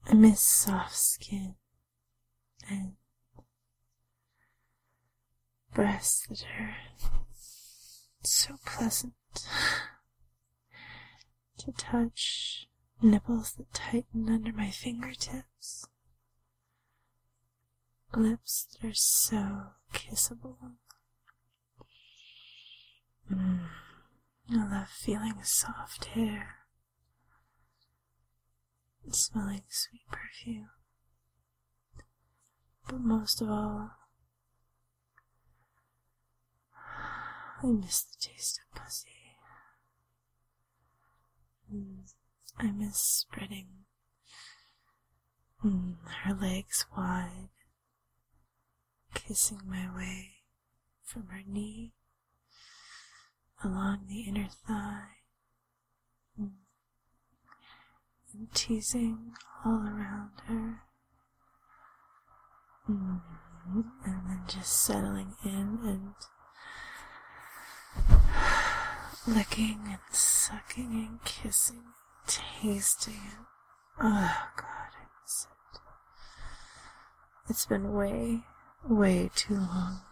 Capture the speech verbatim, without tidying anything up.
I miss soft skin and breasts that are so pleasant to touch, nipples that tighten under my fingertips, lips that are so kissable. Mm. I love feeling soft hair, smelling sweet perfume, but most of all, I miss the taste of pussy. Mm. I miss spreading mm, her legs wide, kissing my way from her knee along the inner thigh, mm, and teasing all around her, mm, and then just settling in and licking and sucking and kissing, tasting it. Oh God, I miss it. It's been way, way too long